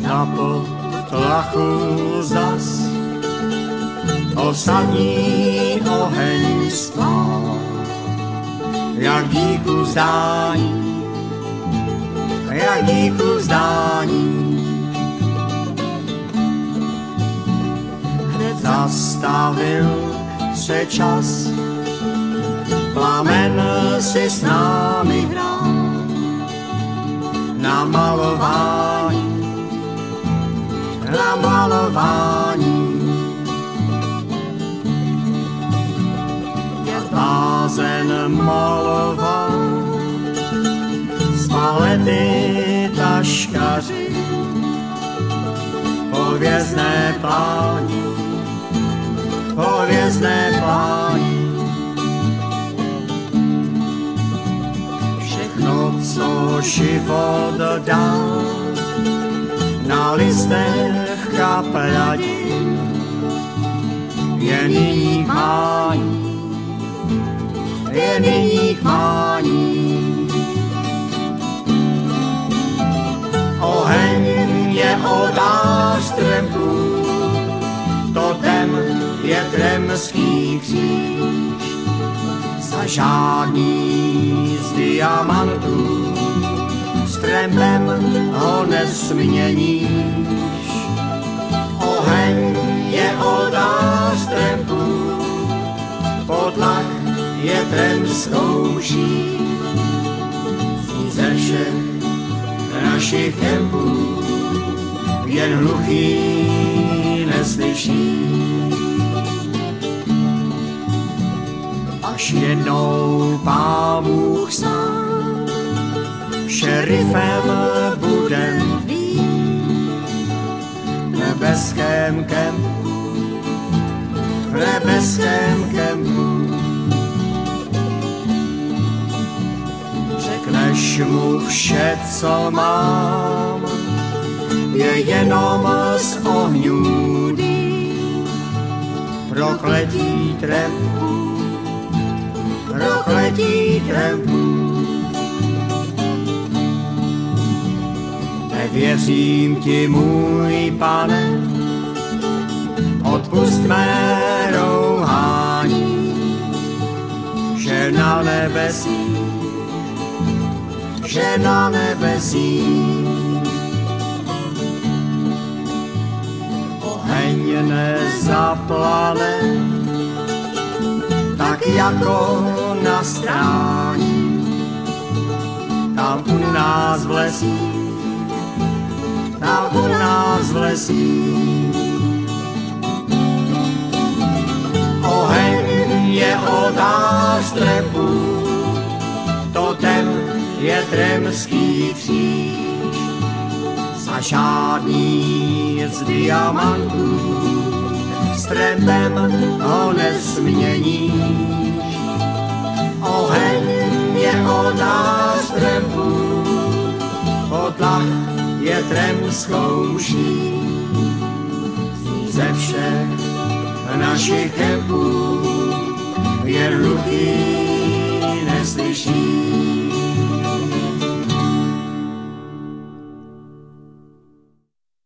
na potlachu zas osadní oheň stál, jak díku zdání, jak díku zdání. Hned zastavil se čas, plamen si s námi hrál na malování, na malování. Jak blázen maloval z palety taškaři povězné plání, povězné plání. Všechno, co život dal, na listech kapradin je nyní k mání, je nyní k mání. Oheň je oltář tremplů, totem je tremský kříž, za žádný z diamantů s tremem ho nesměníš. Oheň je oltář tremplů, podlah je tremskou mší, zní ze všech našich tempů jen hluchý neslyší. Až jednou Pán Bůh sám šerifem budem v nebeském kempu, v nebeském kempu. Řekneš mu vše, co mám, je jenom z ohňů dým, prokletí trempu, prokletí trempu. Nevěřím ti, můj Pane, odpust mé rouhání, že na nebesích, že na nebesích oheň nezaplane, tak jako na strání, tam u nás v lesích, tam u nás v lesích. Oheň je oltář tremplů, totem je tremský kříž, za žádný z diamantů s trempem ho nesměníš. Oheň je oltář tremplů, podlah je tremskou mší, zní ze všech našich kempů jen hluchý neslyší.